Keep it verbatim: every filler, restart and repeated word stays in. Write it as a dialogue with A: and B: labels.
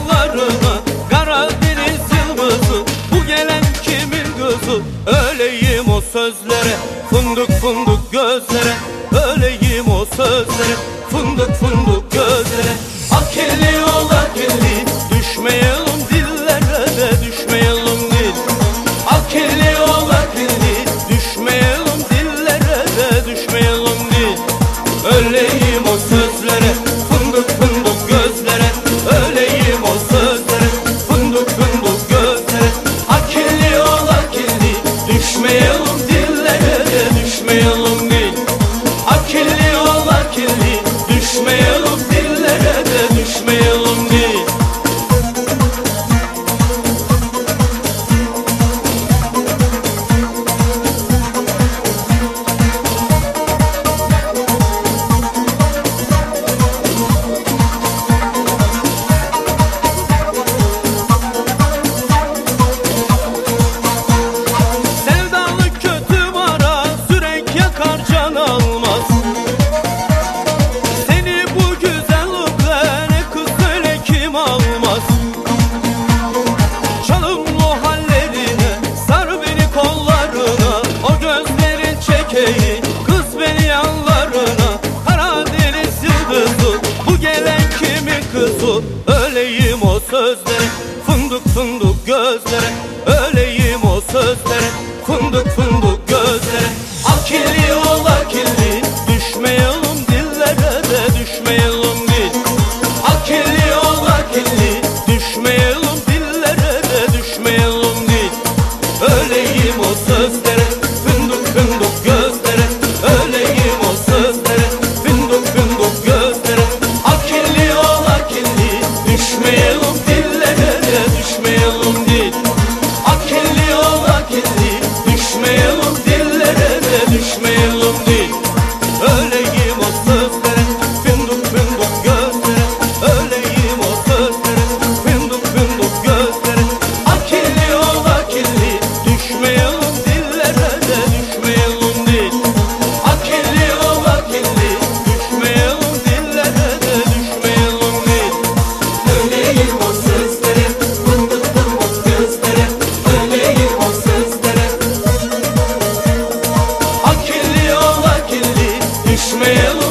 A: yollarına, Karadeniz yıldızı, bu gelen kimin gözü? Öleyim o sözlere, fındık fındık gözlere, öleyim o sözlere, fındık fındık gözlere. Akıllı ol akıllı, düşmeyelim dillere de, düşmeyelim dil. Akıllı ol akıllı, düşmeyelim dillere de, düşmeyelim dil. Öleyim o sözlere, fındık fındık gözlere, öleyim o sözlere, fındık fındık gözlere. Akıllı ol akıllı, düşmeyelim dillere de, düşmeyelim dil. Akıllı ol akıllı, düşmeyelim dillere de, düşmeyelim dil. Kız beni yanlarına, Karadeniz yıldızı, bu gelen kimin kızı? Öleyim o sözlere, fındık fındık gözlere, öleyim o sözlere, fındık fındık gözlere. Akıllı ol akıllı, düşmeyelim dillere de, düşmeyelim dil. Akıllı ol akıllı, düşmeyelim dillere de, düşmeyelim dil. Öleyim o sözlere, fındık fındık gözlere, öleyim o sözlere, fındık fındık gözlere. Akıllı ol akıllı, düşmeyelim dillere de, düşmeyelim dil. Akıllı ol akıllı, düşmeyelim dillere de, düşmeyelim dil. Öleyim o sözlere, fındık fındık gözlere, öleyim o sözlere, fındık fındık gözlere. Akıllı ol akıllı, düşmeyelim dillere de, düşmeyelim dil. Akıllı ol akıllı, düşmeyelim dillere de, düşmeyelim dil.
B: Öleyim o sözlere, fındık fındık gözlere, öleyim o sözlere.
A: Akıllı ol akıllı, düşmeyelim